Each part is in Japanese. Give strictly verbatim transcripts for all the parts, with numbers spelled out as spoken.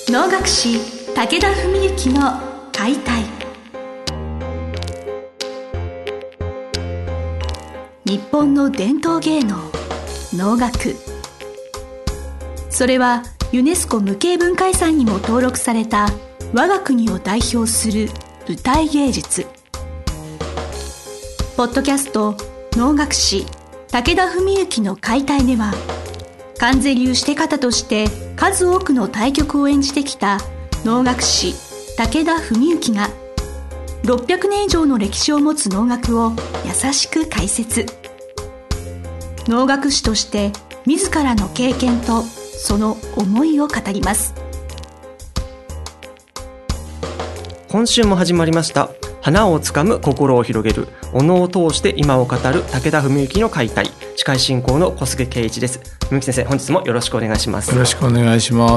能楽師武田文幸の解体。日本の伝統芸能能楽、それはユネスコ無形文化遺産にも登録された我が国を代表する舞台芸術。ポッドキャスト能楽師武田文幸の解体では、観世流して方として数多くの大曲を演じてきた能楽師武田文幸がろっぴゃくねん以上の歴史を持つ能楽を優しく解説。能楽師として自らの経験とその思いを語ります。 今週も始まりました花をつかむ心を広げるお能を通して今を語る武田文幸の解体。司会進行の小菅圭一です。文幸先生、本日もよろしくお願いします。 よろしくお願いします、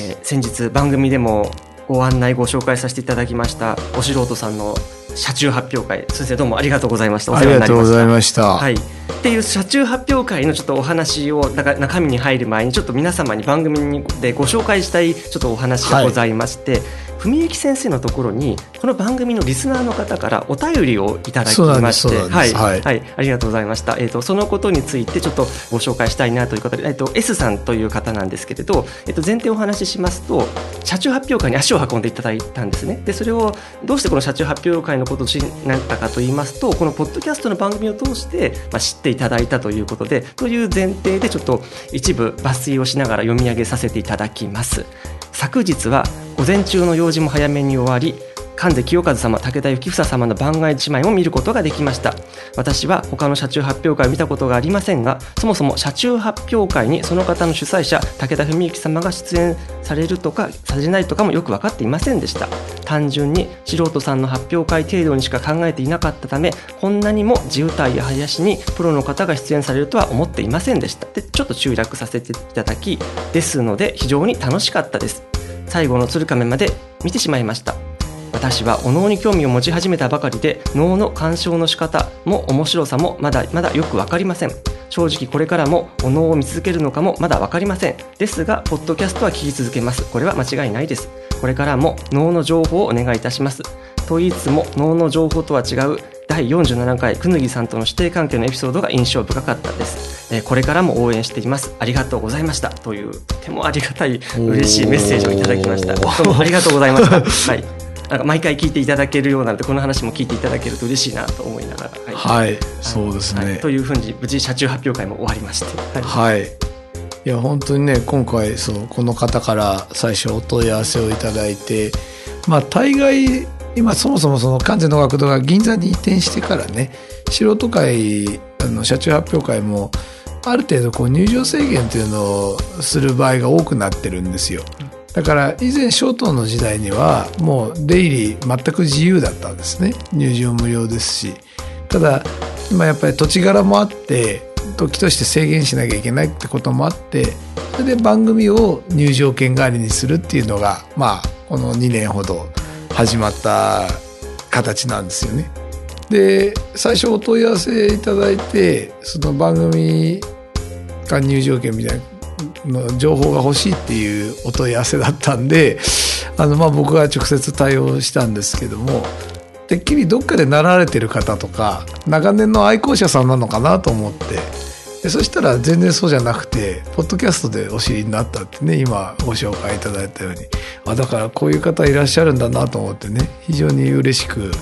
えー、先日番組でもご案内ご紹介させていただきましたお素人さんの車中発表会、先生どうもありがとうございました。お世話になりました。 ありがとうございました、 はい、っていう車中発表会のちょっとお話を中身に入る前にちょっと皆様に番組でご紹介したいちょっとお話がございまして、はい、文幸先生のところにこの番組のリスナーの方からお便りをいただきまして、はいはいはい、ありがとうございました。えーと、そのことについてちょっとご紹介したいなということで、えーと、S さんという方なんですけれど、えーと、前提をお話ししますと、車中発表会に足を運んでいただいたんですね。でそれをどうしてこの車中発表会のことを知なったかと言いますと、このポッドキャストの番組を通して、まあ、知っていただいたということで、という前提でちょっと一部抜粋をしながら読み上げさせていただきます。昨日は午前中の用事も早めに終わり、神瀬清和様、武田幸房様の番外姉妹を見ることができました。私は他の車中発表会を見たことがありませんが、そもそも車中発表会にその方の主催者武田文幸様が出演されるとかされないとかもよく分かっていませんでした。単純に素人さんの発表会程度にしか考えていなかったため、こんなにも地歌や林にプロの方が出演されるとは思っていませんでした。でちょっと中略させていただき、ですので非常に楽しかったです。最後の鶴亀まで見てしまいました。私はお能に興味を持ち始めたばかりで、能の鑑賞の仕方も面白さもまだまだよく分かりません。正直これからもお能を見続けるのかもまだ分かりません。ですがポッドキャストは聞き続けます。これは間違いないです。これからも能の情報をお願いいたします。と言いつつも能の情報とは違うだいよんじゅうななかいくぬぎさんとの師弟関係のエピソードが印象深かったです。えー、これからも応援しています。ありがとうございました。というとてもありがたい嬉しいメッセージをいただきました。どうもありがとうございました。はい、なんか毎回聞いていただけるようなので、この話も聞いていただけると嬉しいなと思いながら、 はい、はい、そうですね、 はい、というふうに無事車中発表会も終わりまして、 はい、はい、いや本当にね、今回そうこの方から最初お問い合わせをいただいて、まあ大概今そもそもその関西の学童が銀座に移転してからね、素人会あの車中発表会もある程度こう入場制限というのをする場合が多くなってるんですよ。だから以前小東の時代にはもう出入り全く自由だったんですね。入場無料ですし、ただ今やっぱり土地柄もあって時として制限しなきゃいけないってこともあって、それで番組を入場券代わりにするっていうのがまあこのにねんほど始まった形なんですよね。で最初お問い合わせいただいて、その番組が入場券みたいなの情報が欲しいっていうお問い合わせだったんで、あのまあ僕が直接対応したんですけども、てっきりどっかで習われてる方とか長年の愛好者さんなのかなと思って、でそしたら全然そうじゃなくて、ポッドキャストでお知りになったってね、今ご紹介いただいたように、あだからこういう方いらっしゃるんだなと思ってね、非常に嬉しく思って、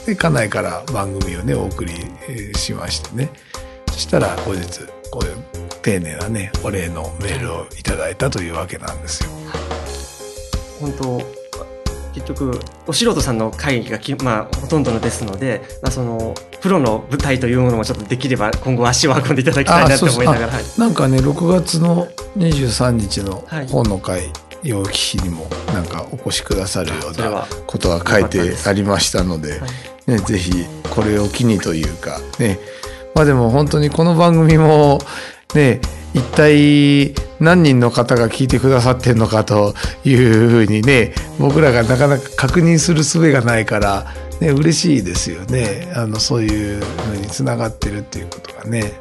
で家内から番組をねお送りしましてね、そしたら後日こういう丁寧なねお礼のメールをいただいたというわけなんですよ。 本当結局お素人さんの会議がき、まあ、ほとんどのですので、まあ、そのプロの舞台というものもちょっとできれば今後足を運んでいただきたいなと思いながら、はい、 なんかねろくがつのにじゅうさんにちの本の会、楊貴妃にもなんかお越しくださるようなことが書いてありましたので、ね、ぜひこれを機にというかね、まあでも本当にこの番組もね、一体何人の方が聞いてくださってんのかというふうにね、僕らがなかなか確認する術がないからね、嬉しいですよね。あのそういうのにつながってるっていうことがね。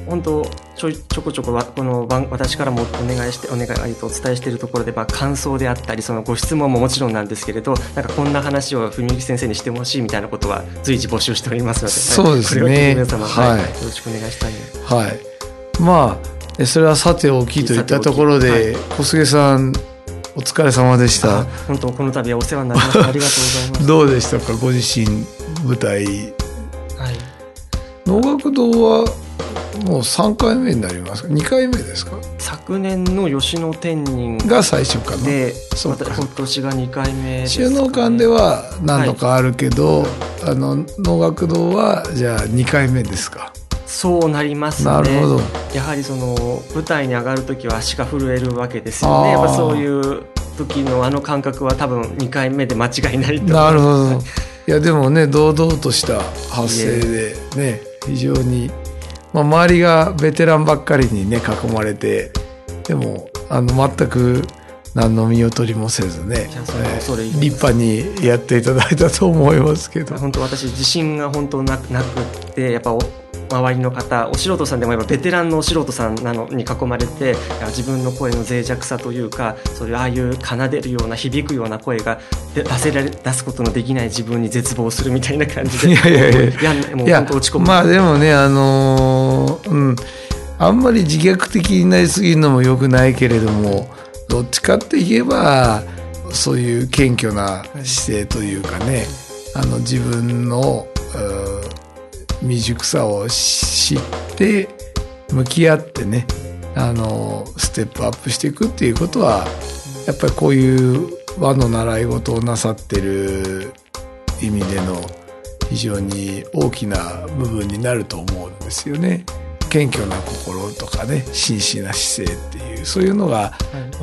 本当ちょいちょこちょこわこの番私からもお願いしてお願いとお伝えしているところで、まあ、感想であったりそのご質問ももちろんなんですけれど、なんかこんな話を文幸先生にしてほしいみたいなことは随時募集しておりますので、 そうですね、 これを聞いて皆様、 はいはい、よろしくお願いしたいです。 はい、まあそれはさておきといったところで、はい、小菅さんお疲れ様でした。 本当この度はお世話になりましたありがとうございます。 どうでしたかご自身舞台、はい、能楽堂はもうさんかいめになりますかにかいめですか。 昨年の吉野天人が最初かなで、そうか今年がにかいめですかね。 収納館では何度かあるけど、はい、あの能楽堂はじゃあにかいめですか。 そうなりますね。 なるほど。 やはりその舞台に上がるときは足が震えるわけですよね。やっぱそういう時のあの感覚は多分にかいめで間違いないと思います。 なるほど。いやでもね堂々とした発声でね非常に、まあ、周りがベテランばっかりにね囲まれて、でもあの全く何の見劣りもせずね、えー、立派にやっていただいたと思いますけど、 本当私自信が本当なくなくってやっぱお周りの方お素人さんでもやっぱベテランのお素人さんなのに囲まれて、自分の声の脆弱さというかそういうああいう奏でるような響くような声が出せられ出すことのできない自分に絶望するみたいな感じで、 いやいやいやいやもう本当落ち込む。 まあでもねあのー、うんあんまり自虐的になりすぎるのも良くないけれども、どっちかって言えばそういう謙虚な姿勢というかね、あの自分の未熟さを知って向き合ってね、あのステップアップしていくっていうことはやっぱりこういう和の習い事をなさってる意味での非常に大きな部分になると思うんですよね。謙虚な心とかね真摯な姿勢っていうそういうのが、はい、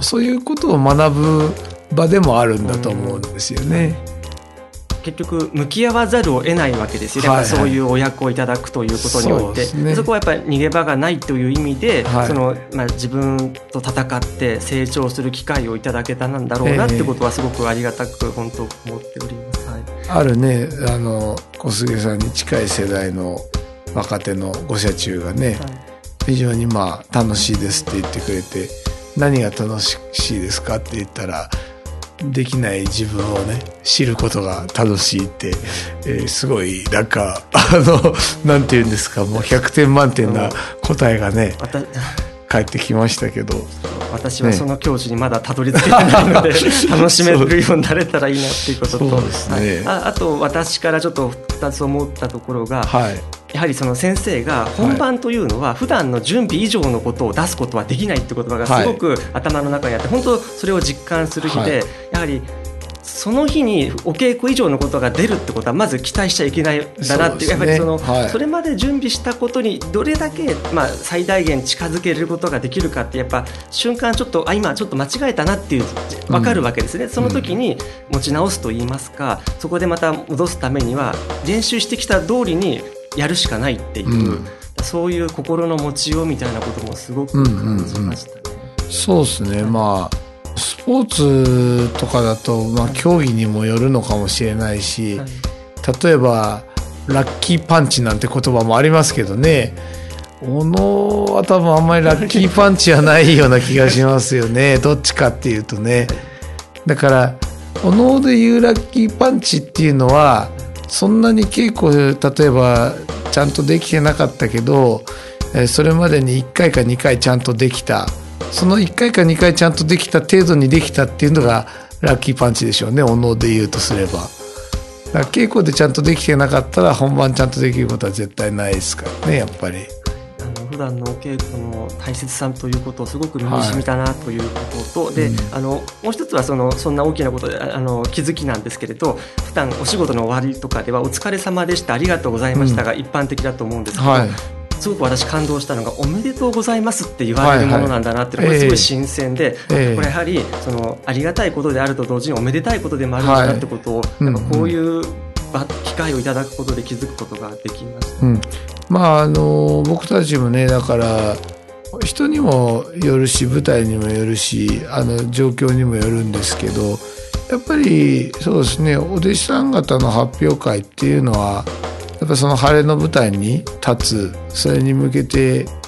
そういうことを学ぶ場でもあるんだと思うんですよね。 結局向き合わざるを得ないわけですよね、はいはい、そういうお役をいただくということにおいて そ,、ね、そこはやっぱり逃げ場がないという意味で、はい、そのまあ、自分と戦って成長する機会をいただけたんだろうなってことはすごくありがたく本当思っております、はい、 あるねあの小菅さんに近い世代の若手のご社中がね、はい、非常にまあ楽しいですって言ってくれて、何が楽しいですかって言ったらできない自分をね知ることが楽しいって、えー、すごいなんかあのなんて言うんですか、もうひゃくてん満点な答えがね返ってきましたけど、 私はその境地にまだたどり着けてないので、ね、楽しめるようになれたらいいなっていうことと、そうですね、はい、あ, あと私からちょっとふたつ思ったところが、はい、やはりその先生が本番というのは普段の準備以上のことを出すことはできないって言葉がすごく頭の中にあって、本当それを実感する日で、やはりその日にお稽古以上のことが出るってことはまず期待しちゃいけないんだなっていう、やっぱりその、はい、それまで準備したことにどれだけ、まあ、最大限近づけることができるかって、やっぱ瞬間ちょっとあ今ちょっと間違えたなっていう分かるわけですね、うん、その時に持ち直すと言いますか、そこでまた戻すためには練習してきた通りにやるしかないっていう、うん、そういう心の持ちようみたいなこともすごく感じましたね、 うんうんうん、そうですね、まあスポーツとかだと、まあ、競技にもよるのかもしれないし、はい、例えばラッキーパンチなんて言葉もありますけどね、小野は多分あんまりラッキーパンチはないような気がしますよねどっちかっていうとね。だから小野でいうラッキーパンチっていうのはそんなに稽古例えばちゃんとできてなかったけど、それまでにいっかいかにかいちゃんとできた、そのいっかいかにかいちゃんとできた程度にできたっていうのがラッキーパンチでしょうね、お能で言うとすれば。だから稽古でちゃんとできてなかったら本番ちゃんとできることは絶対ないですからね、やっぱり。 あの普段のお稽古の大切さということをすごく身に染みたなということと、はい、で、うん、あのもう一つはそのそんな大きなことであの気づきなんですけれど、普段お仕事の終わりとかではお疲れ様でしたありがとうございましたが一般的だと思うんですけど、はい、すごく私感動したのがおめでとうございますって言われるものなんだなっていうのがすごい新鮮で、はいはい、これやはりそのありがたいことであると同時におめでたいことでもあるんだなってことを、はい、やっぱこういう機会をいただくことで気づくことができました、うん、 まああの僕たちもね、だから人にもよるし舞台にもよるしあの状況にもよるんですけど、やっぱりそうですね、お弟子さん方の発表会っていうのはやっぱその晴れの舞台に立つ、それに向けて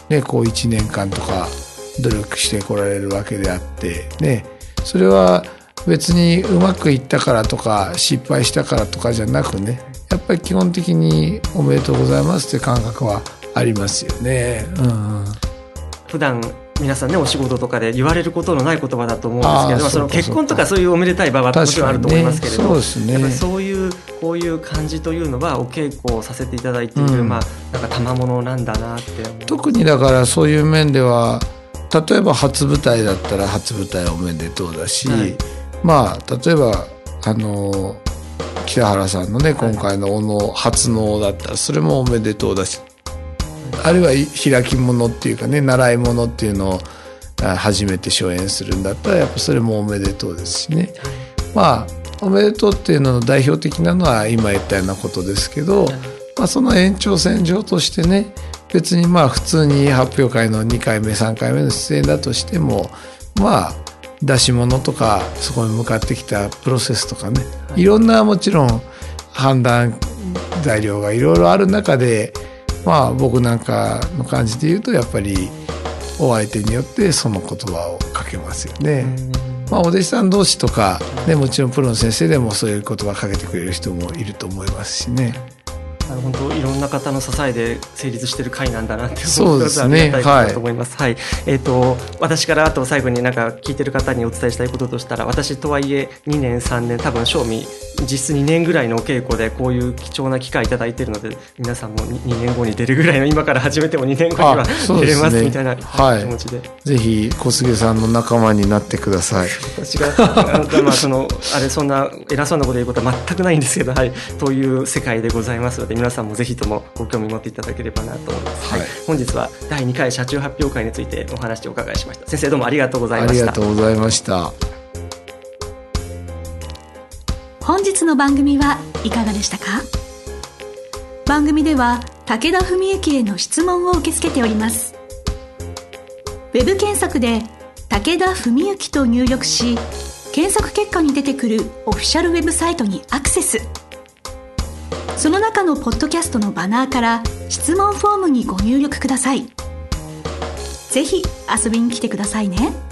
ね、こういちねんかんとか努力してこられるわけであってね、それは別にうまくいったからとか失敗したからとかじゃなくね、やっぱり基本的におめでとうございますって感覚はありますよね。うん、 普段皆さんね、お仕事とかで言われることのない言葉だと思うんですけど、その結婚とかそういうおめでたい場はもちろんあると思いますけれど、 そうですね、 やっぱりそういうこういう感じというのはお稽古をさせていただいている、うん、まあなんか賜物なんだなって思う。 特にだからそういう面では、例えば初舞台だったら初舞台おめでとうだし、はい、まあ例えばあの北原さんのね今回のお能、初能だったらそれもおめでとうだし、あるいは開き物っていうかね、習い物っていうのを初めて初演するんだったらやっぱそれもおめでとうですしね。まあおめでとうっていうのの代表的なのは今言ったようなことですけど、まあ、その延長線上としてね、別にまあ普通に発表会のにかいめさんかいめの出演だとしても、まあ出し物とかそこに向かってきたプロセスとかね、いろんなもちろん判断材料がいろいろある中で、まあ僕なんかの感じで言うとやっぱりお相手によってその言葉をかけますよね。まあ、お弟子さん同士とか、ね、もちろんプロの先生でもそういう言葉をかけてくれる人もいると思いますしね。 あの本当いろんな方の支えで成立している会なんだなって思うことはありがたいと思います。はい、はい、えーと、私からあと最後になんか聞いてる方にお伝えしたいこととしたら、私とはいえにねんさんねん多分正味実質にねんぐらいのお稽古でこういう貴重な機会いただいているので、皆さんもにねんごに出るぐらいの、今から始めてもにねんごには出れますみたいな気持ちで、はい、 ぜひ小菅さんの仲間になってください。 私がまあそのあれそんな偉そうなこと言うことは全くないんですけど、はい、という世界でございますので、皆さんもぜひともご興味持っていただければなと思います。はいはい、本日はだいにかい車中発表会についてお話をお伺いしました。先生どうもありがとうございました。 ありがとうございました。 本日の番組はいかがでしたか？番組では武田文幸への質問を受け付けております。ウェブ検索で武田文幸と入力し、検索結果に出てくるオフィシャルウェブサイトにアクセス。その中のポッドキャストのバナーから質問フォームにご入力ください。ぜひ遊びに来てくださいね。